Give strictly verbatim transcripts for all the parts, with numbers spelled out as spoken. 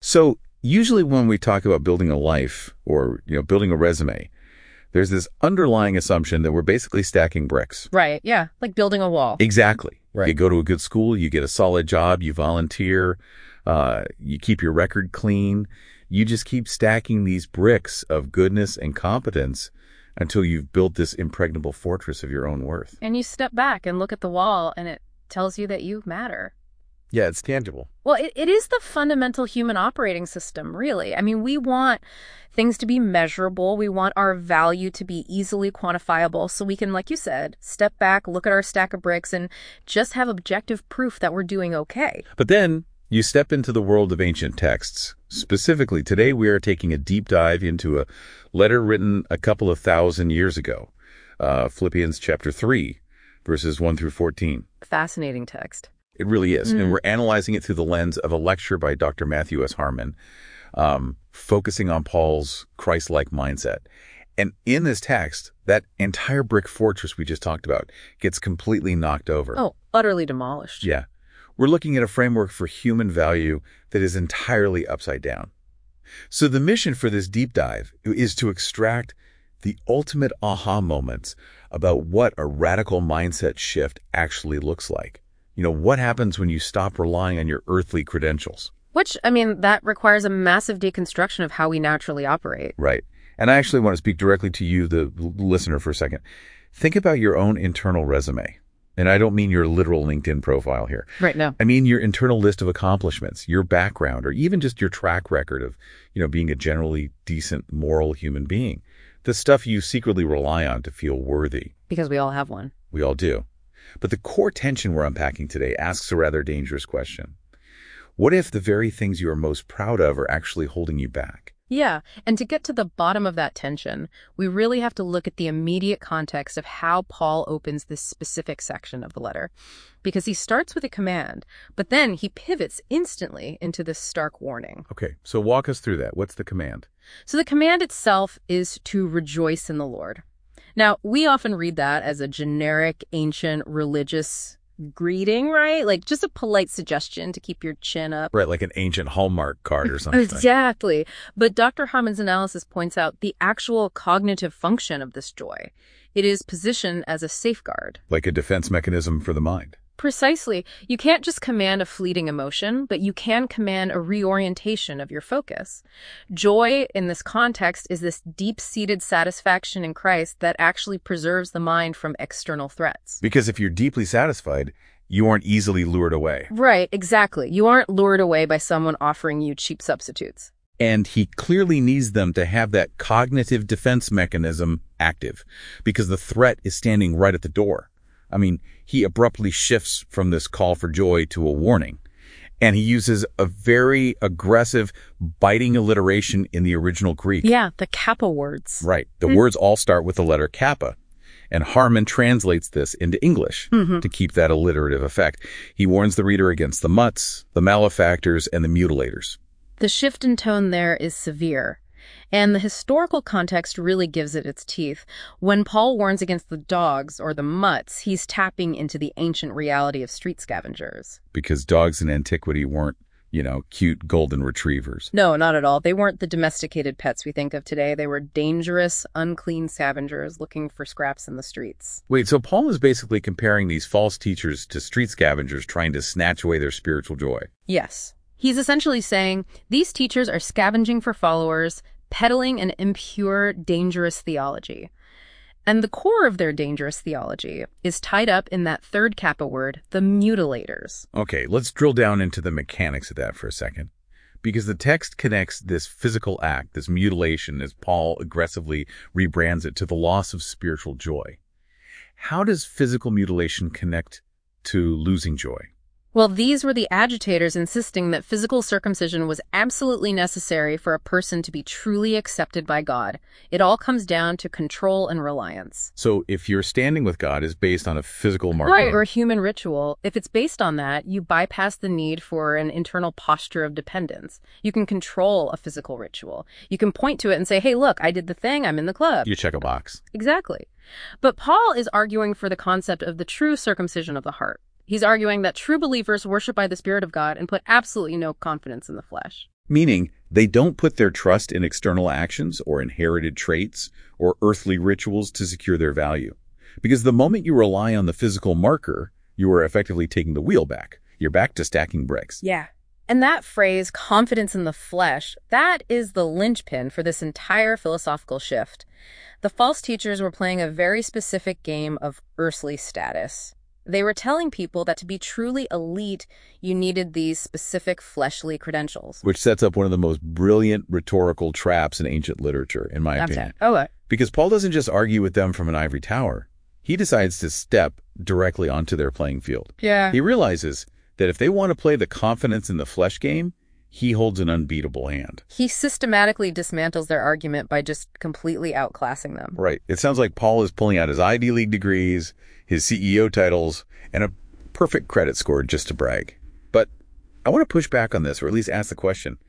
So usually when we talk about building a life or, you know, building a resume, there's this underlying assumption that we're basically stacking bricks. Right, yeah, like building a wall. Exactly. Right. You go to a good school, you get a solid job, you volunteer, uh, you keep your record clean. You just keep stacking these bricks of goodness and competence until you've built this impregnable fortress of your own worth. And you step back and look at the wall, and it tells you that you matter. Yeah, it's tangible. Well, it, it is the fundamental human operating system, really. I mean, we want things to be measurable. We want our value to be easily quantifiable so we can, like you said, step back, look at our stack of bricks, and just have objective proof that we're doing okay. But then you step into the world of ancient texts. Specifically, today we are taking a deep dive into a letter written a couple of thousand years ago, uh, Philippians chapter three, verses one through fourteen. Fascinating text. It really is. Mm. And we're analyzing it through the lens of a lecture by Doctor Matthew S. Harmon, um, focusing on Paul's Christ-like mindset. And in this text, that entire brick fortress we just talked about gets completely knocked over. Oh, utterly demolished. Yeah. We're looking at a framework for human value that is entirely upside down. So the mission for this deep dive is to extract the ultimate aha moments about what a radical mindset shift actually looks like. You know, what happens when you stop relying on your earthly credentials? Which, I mean, that requires a massive deconstruction of how we naturally operate. Right. And I actually want to speak directly to you, the listener, for a second. Think about your own internal resume. And I don't mean your literal LinkedIn profile here. Right, no. I mean your internal list of accomplishments, your background, or even just your track record of, you know, being a generally decent, moral human being. The stuff you secretly rely on to feel worthy. Because we all have one. We all do. But the core tension we're unpacking today asks a rather dangerous question. What if the very things you are most proud of are actually holding you back? Yeah, and to get to the bottom of that tension, we really have to look at the immediate context of how Paul opens this specific section of the letter. Because he starts with a command, but then he pivots instantly into this stark warning. Okay, so walk us through that. What's the command? So the command itself is to rejoice in the Lord. Now, we often read that as a generic, ancient, religious greeting, right? Like just a polite suggestion to keep your chin up. Right, like an ancient Hallmark card or something. Exactly. But Doctor Harmon's analysis points out the actual cognitive function of this joy. It is positioned as a safeguard. Like a defense mechanism for the mind. Precisely. You can't just command a fleeting emotion, but you can command a reorientation of your focus. Joy in this context is this deep-seated satisfaction in Christ that actually preserves the mind from external threats. Because if you're deeply satisfied, you aren't easily lured away. Right, exactly. You aren't lured away by someone offering you cheap substitutes. And he clearly needs them to have that cognitive defense mechanism active, because the threat is standing right at the door. I mean, he abruptly shifts from this call for joy to a warning. And he uses a very aggressive, biting alliteration in the original Greek. Yeah, the kappa words. Right. The mm-hmm. words all start with the letter kappa. And Harmon translates this into English mm-hmm. to keep that alliterative effect. He warns the reader against the mutts, the malefactors, and the mutilators. The shift in tone there is severe. And the historical context really gives it its teeth. When Paul warns against the dogs or the mutts, he's tapping into the ancient reality of street scavengers. Because dogs in antiquity weren't, you know, cute golden retrievers. No, not at all. They weren't the domesticated pets we think of today. They were dangerous, unclean scavengers looking for scraps in the streets. Wait, so Paul is basically comparing these false teachers to street scavengers trying to snatch away their spiritual joy. Yes. He's essentially saying these teachers are scavenging for followers, peddling an impure, dangerous theology. And the core of their dangerous theology is tied up in that third kappa word, the mutilators. Okay, let's drill down into the mechanics of that for a second. Because the text connects this physical act, this mutilation, as Paul aggressively rebrands it, to the loss of spiritual joy. How does physical mutilation connect to losing joy? Well, these were the agitators insisting that physical circumcision was absolutely necessary for a person to be truly accepted by God. It all comes down to control and reliance. So if your standing with God is based on a physical marker... Right, or a human ritual, if it's based on that, you bypass the need for an internal posture of dependence. You can control a physical ritual. You can point to it and say, hey, look, I did the thing, I'm in the club. You check a box. Exactly. But Paul is arguing for the concept of the true circumcision of the heart. He's arguing that true believers worship by the Spirit of God and put absolutely no confidence in the flesh. meaning they don't put their trust in external actions or inherited traits or earthly rituals to secure their value. Because the moment you rely on the physical marker, you are effectively taking the wheel back. You're back to stacking bricks. Yeah. And that phrase, confidence in the flesh, that is the linchpin for this entire philosophical shift. The false teachers were playing a very specific game of earthly status. They were telling people that to be truly elite, you needed these specific fleshly credentials. Which sets up one of the most brilliant rhetorical traps in ancient literature, in my That's opinion. it. Oh, what? Because Paul doesn't just argue with them from an ivory tower. He decides to step directly onto their playing field. Yeah. He realizes that if they want to play the confidence in the flesh game, he holds an unbeatable hand. He systematically dismantles their argument by just completely outclassing them. Right. It sounds like Paul is pulling out his Ivy League degrees, his C E O titles, and a perfect credit score just to brag. But I want to push back on this, or at least ask the question.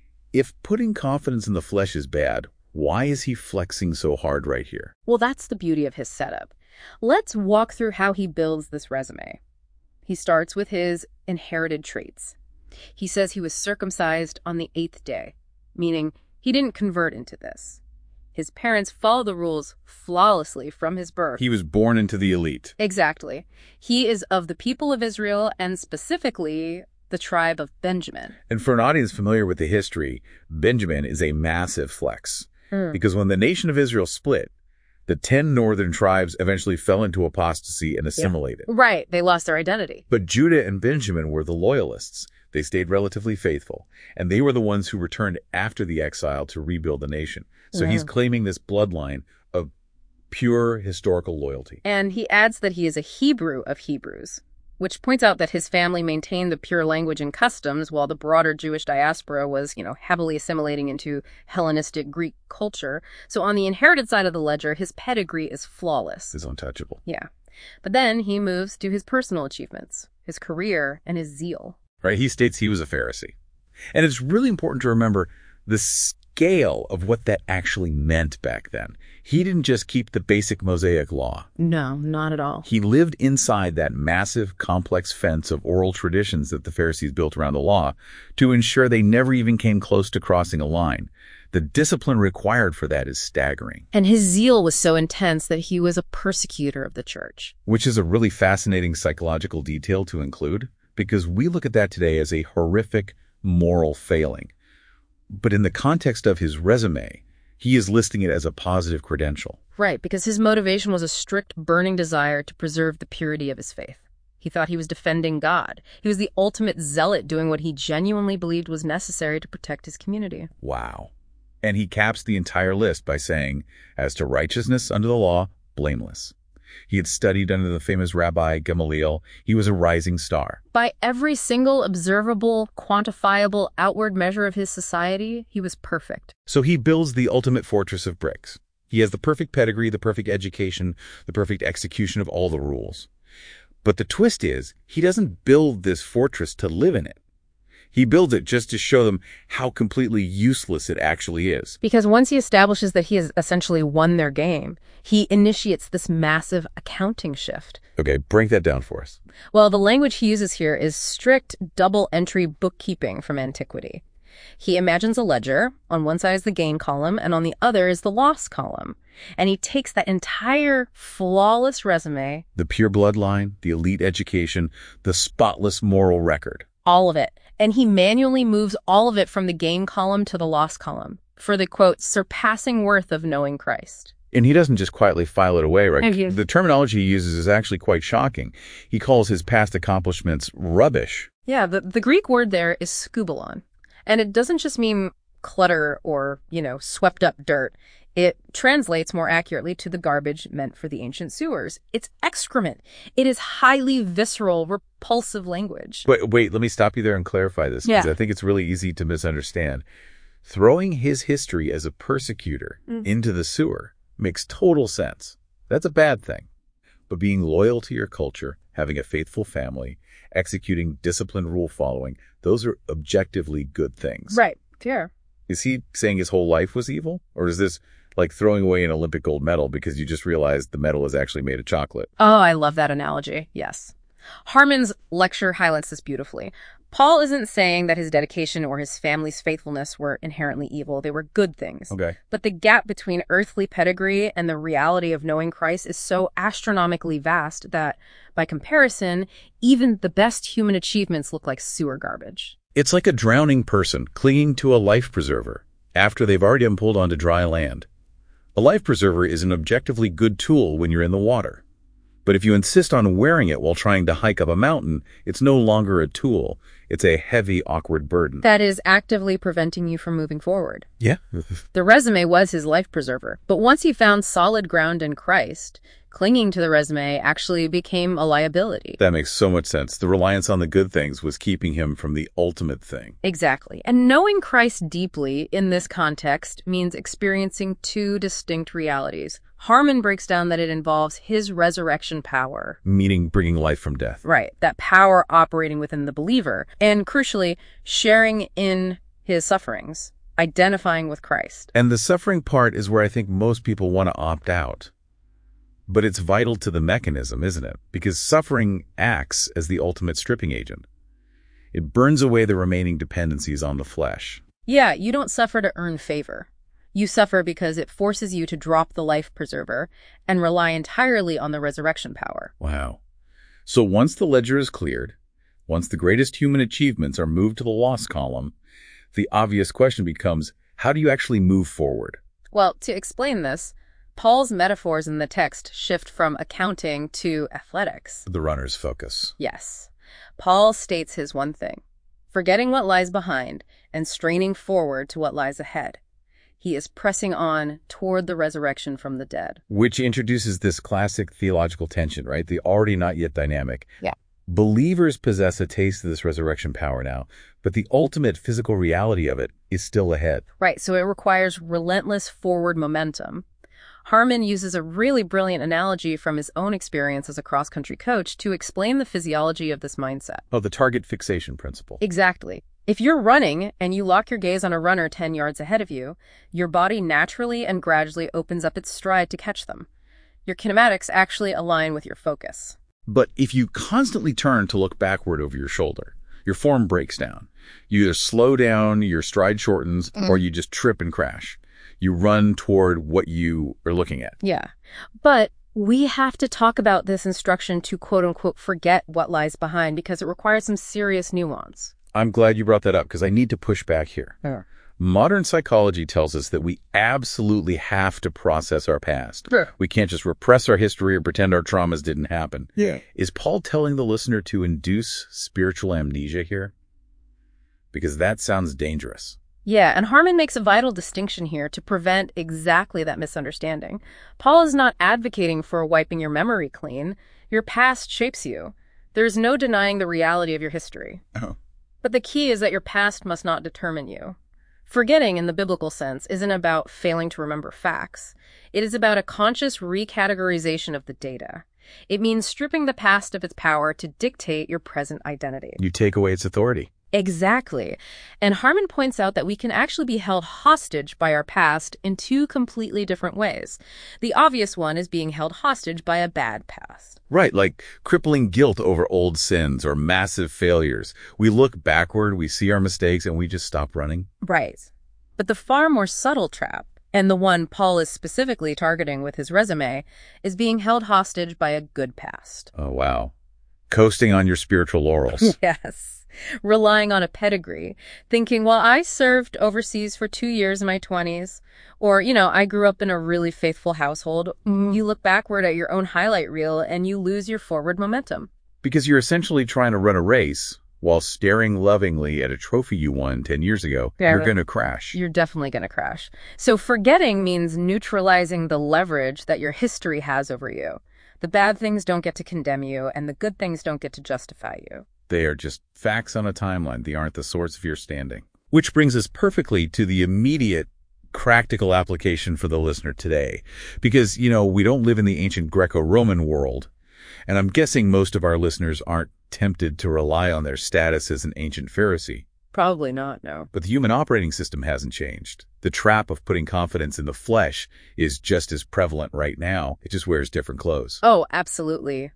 If putting confidence in the flesh is bad, why is he flexing so hard right here? Well, that's the beauty of his setup. Let's walk through how he builds this resume. He starts with his inherited traits. He says he was circumcised on the eighth day, meaning he didn't convert into this. His parents follow the rules flawlessly from his birth. He was born into the elite. Exactly. He is of the people of Israel and specifically the tribe of Benjamin. And for an audience familiar with the history, Benjamin is a massive flex. Mm. Because when the nation of Israel split, the ten northern tribes eventually fell into apostasy and assimilated. Yeah. Right. They lost their identity. But Judah and Benjamin were the loyalists. They stayed relatively faithful, and they were the ones who returned after the exile to rebuild the nation. So Yeah. he's claiming this bloodline of pure historical loyalty. And he adds that he is a Hebrew of Hebrews, which points out that his family maintained the pure language and customs while the broader Jewish diaspora was, you know, heavily assimilating into Hellenistic Greek culture. So on the inherited side of the ledger, his pedigree is flawless. Is untouchable. Yeah. But then he moves to his personal achievements, his career, and his zeal. Right? He states he was a Pharisee. And it's really important to remember the scale of what that actually meant back then. He didn't just keep the basic Mosaic law. No, not at all. He lived inside that massive, complex fence of oral traditions that the Pharisees built around the law to ensure they never even came close to crossing a line. The discipline required for that is staggering. And his zeal was so intense that he was a persecutor of the church. Which is a really fascinating psychological detail to include, because we look at that today as a horrific moral failing. But in the context of his resume, he is listing it as a positive credential. Right, because his motivation was a strict, burning desire to preserve the purity of his faith. He thought he was defending God. He was the ultimate zealot doing what he genuinely believed was necessary to protect his community. Wow. And he caps the entire list by saying, as to righteousness under the law, blameless. He had studied under the famous Rabbi Gamaliel. He was a rising star. By every single observable, quantifiable, outward measure of his society, he was perfect. So he builds the ultimate fortress of bricks. He has the perfect pedigree, the perfect education, the perfect execution of all the rules. But the twist is, he doesn't build this fortress to live in it. He builds it just to show them how completely useless it actually is. Because once he establishes that he has essentially won their game, he initiates this massive accounting shift. Okay, break that down for us. Well, the language he uses here is strict double-entry bookkeeping from antiquity. He imagines a ledger. On one side is the gain column, and on the other is the loss column. And he takes that entire flawless resume, The pure bloodline, the elite education, the spotless moral record. all of it, and he manually moves all of it from the gain column to the loss column for the, quote, surpassing worth of knowing Christ. And he doesn't just quietly file it away, right? Thank you. The terminology he uses is actually quite shocking. He calls his past accomplishments rubbish. Yeah, the, the Greek word there is skubalon. And it doesn't just mean clutter or, you know, swept up dirt. It translates more accurately to the garbage meant for the ancient sewers. It's excrement. It is highly visceral, repulsive language. But wait, let me stop you there and clarify this, because Yeah. I think it's really easy to misunderstand. Throwing his history as a persecutor Mm. into the sewer makes total sense. That's a bad thing. But being loyal to your culture, having a faithful family, executing disciplined rule following, those are objectively good things. Right. Fair. Is he saying his whole life was evil? Or is this like throwing away an Olympic gold medal because you just realized the medal is actually made of chocolate? Oh, I love that analogy. Yes. Harmon's lecture highlights this beautifully. Paul isn't saying that his dedication or his family's faithfulness were inherently evil. They were good things. Okay. But the gap between earthly pedigree and the reality of knowing Christ is so astronomically vast that, by comparison, even the best human achievements look like sewer garbage. It's like a drowning person clinging to a life preserver after they've already been pulled onto dry land. A life preserver is an objectively good tool when you're in the water. But if you insist on wearing it while trying to hike up a mountain, it's no longer a tool. It's a heavy, awkward burden. That is actively preventing you from moving forward. Yeah. The resume was his life preserver. But once he found solid ground in Christ, clinging to the resume actually became a liability. That makes so much sense. The reliance on the good things was keeping him from the ultimate thing. Exactly. And knowing Christ deeply in this context means experiencing two distinct realities. Harmon breaks down that it involves his resurrection power. Meaning bringing life from death. Right. That power operating within the believer. And crucially, sharing in his sufferings, identifying with Christ. And the suffering part is where I think most people want to opt out. But it's vital to the mechanism, isn't it? Because suffering acts as the ultimate stripping agent. It burns away the remaining dependencies on the flesh. Yeah, you don't suffer to earn favor. You suffer because it forces you to drop the life preserver and rely entirely on the resurrection power. Wow. So once the ledger is cleared, once the greatest human achievements are moved to the loss column, the obvious question becomes, how do you actually move forward? Well, to explain this, Paul's metaphors in the text shift from accounting to athletics. The runner's focus. Yes. Paul states his one thing, forgetting what lies behind and straining forward to what lies ahead. He is pressing on toward the resurrection from the dead. Which introduces this classic theological tension, right? The already not yet dynamic. Yeah. Believers possess a taste of this resurrection power now, but the ultimate physical reality of it is still ahead. Right, so it requires relentless forward momentum. Harmon uses a really brilliant analogy from his own experience as a cross-country coach to explain the physiology of this mindset. Oh, the target fixation principle. Exactly. If you're running and you lock your gaze on a runner ten yards ahead of you, your body naturally and gradually opens up its stride to catch them. Your kinematics actually align with your focus. But if you constantly turn to look backward over your shoulder, your form breaks down. You either slow down, your stride shortens, mm. or you just trip and crash. You run toward what you are looking at. Yeah. But we have to talk about this instruction to quote-unquote forget what lies behind because it requires some serious nuance. I'm glad you brought that up because I need to push back here. Yeah. Modern psychology tells us that we absolutely have to process our past. Yeah. We can't just repress our history or pretend our traumas didn't happen. Yeah. Is Paul telling the listener to induce spiritual amnesia here? Because that sounds dangerous. Yeah, and Harmon makes a vital distinction here to prevent exactly that misunderstanding. Paul is not advocating for wiping your memory clean. Your past shapes you. There's no denying the reality of your history. Oh. But the key is that your past must not determine you. Forgetting, in the biblical sense, isn't about failing to remember facts. It is about a conscious recategorization of the data. It means stripping the past of its power to dictate your present identity. You take away its authority. Exactly. And Harmon points out that we can actually be held hostage by our past in two completely different ways. The obvious one is being held hostage by a bad past. Right, like crippling guilt over old sins or massive failures. We look backward, we see our mistakes, and we just stop running. Right. But the far more subtle trap, and the one Paul is specifically targeting with his resume, is being held hostage by a good past. Oh, wow. Coasting on your spiritual laurels. Yes. Relying on a pedigree, thinking, well, I served overseas for two years in my twenties, or, you know, I grew up in a really faithful household. You look backward at your own highlight reel and you lose your forward momentum. Because you're essentially trying to run a race while staring lovingly at a trophy you won ten years ago. Yeah, you're going to crash. You're definitely going to crash. So forgetting means neutralizing the leverage that your history has over you. The bad things don't get to condemn you, and the good things don't get to justify you. They are just facts on a timeline. They aren't the source of your standing. Which brings us perfectly to the immediate practical application for the listener today. Because, you know, we don't live in the ancient Greco-Roman world. And I'm guessing most of our listeners aren't tempted to rely on their status as an ancient Pharisee. Probably not, no. But the human operating system hasn't changed. The trap of putting confidence in the flesh is just as prevalent right now. It just wears different clothes. Oh, absolutely.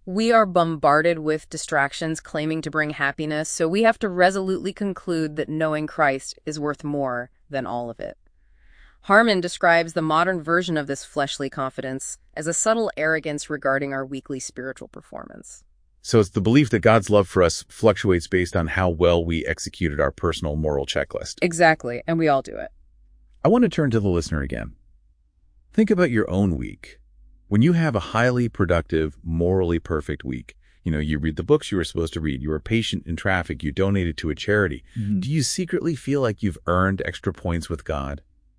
We are bombarded with distractions claiming to bring happiness, so we have to resolutely conclude that knowing Christ is worth more than all of it. Harmon describes the modern version of this fleshly confidence as a subtle arrogance regarding our weekly spiritual performance. So it's the belief that God's love for us fluctuates based on how well we executed our personal moral checklist. Exactly, and we all do it. I want to turn to the listener again. Think about your own week. When you have a highly productive, morally perfect week, you know, you read the books you were supposed to read, you were patient in traffic, you donated to a charity, mm-hmm. do you secretly feel like you've earned extra points with God?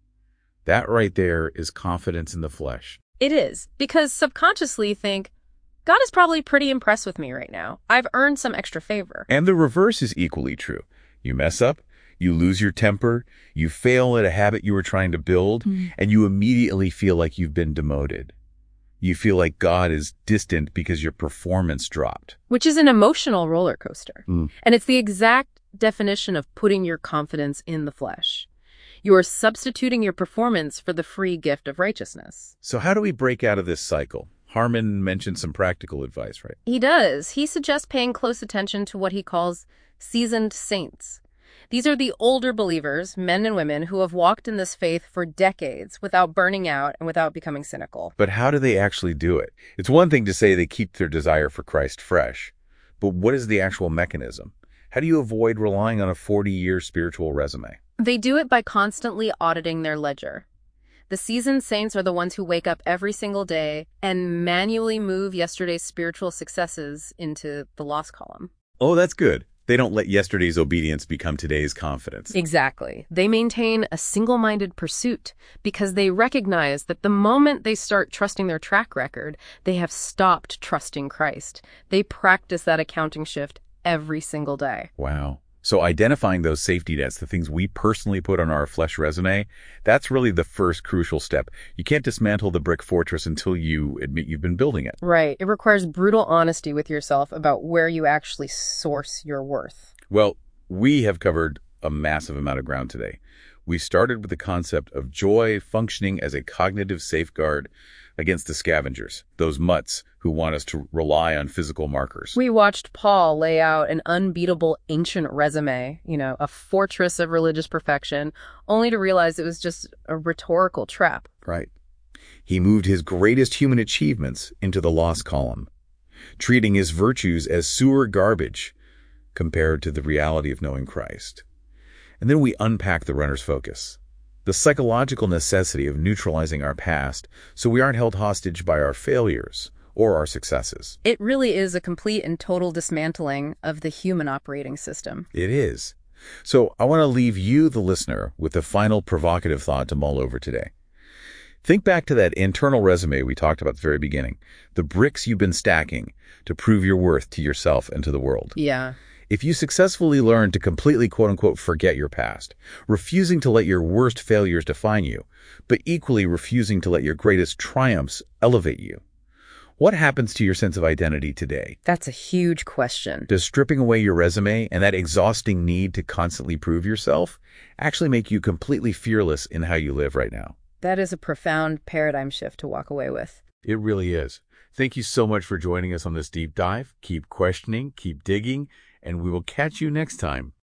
That right there is confidence in the flesh. It is, because subconsciously you think, God is probably pretty impressed with me right now. I've earned some extra favor. And the reverse is equally true. You mess up, you lose your temper, you fail at a habit you were trying to build, mm. and you immediately feel like you've been demoted. You feel like God is distant because your performance dropped. Which is an emotional roller coaster. Mm. And it's the exact definition of putting your confidence in the flesh. You are substituting your performance for the free gift of righteousness. So how do we break out of this cycle? Harmon mentioned some practical advice, right? He does. He suggests paying close attention to what he calls seasoned saints. These are the older believers, men and women, who have walked in this faith for decades without burning out and without becoming cynical. But how do they actually do it? It's one thing to say they keep their desire for Christ fresh, but what is the actual mechanism? How do you avoid relying on a forty-year spiritual resume? They do it by constantly auditing their ledger. The seasoned saints are the ones who wake up every single day and manually move yesterday's spiritual successes into the loss column. Oh, that's good. They don't let yesterday's obedience become today's confidence. Exactly. They maintain a single-minded pursuit because they recognize that the moment they start trusting their track record, they have stopped trusting Christ. They practice that accounting shift every single day. Wow. So identifying those safety nets, the things we personally put on our flesh resume, that's really the first crucial step. You can't dismantle the brick fortress until you admit you've been building it. Right. It requires brutal honesty with yourself about where you actually source your worth. Well, we have covered a massive amount of ground today. We started with the concept of joy functioning as a cognitive safeguard against the scavengers, those mutts who want us to rely on physical markers. We watched Paul lay out an unbeatable ancient resume, you know, a fortress of religious perfection, only to realize it was just a rhetorical trap. Right. He moved his greatest human achievements into the loss column, treating his virtues as sewer garbage compared to the reality of knowing Christ. And then we unpack the runner's focus, the psychological necessity of neutralizing our past so we aren't held hostage by our failures or our successes. It really is a complete and total dismantling of the human operating system. It is. So I want to leave you, the listener, with a final provocative thought to mull over today. Think back to that internal resume we talked about at the very beginning, the bricks you've been stacking to prove your worth to yourself and to the world. Yeah. If you successfully learn to completely, quote-unquote, forget your past, refusing to let your worst failures define you, but equally refusing to let your greatest triumphs elevate you, what happens to your sense of identity today? That's a huge question. Does stripping away your resume and that exhausting need to constantly prove yourself actually make you completely fearless in how you live right now? That is a profound paradigm shift to walk away with. It really is. Thank you so much for joining us on this deep dive. Keep questioning, keep digging, and we will catch you next time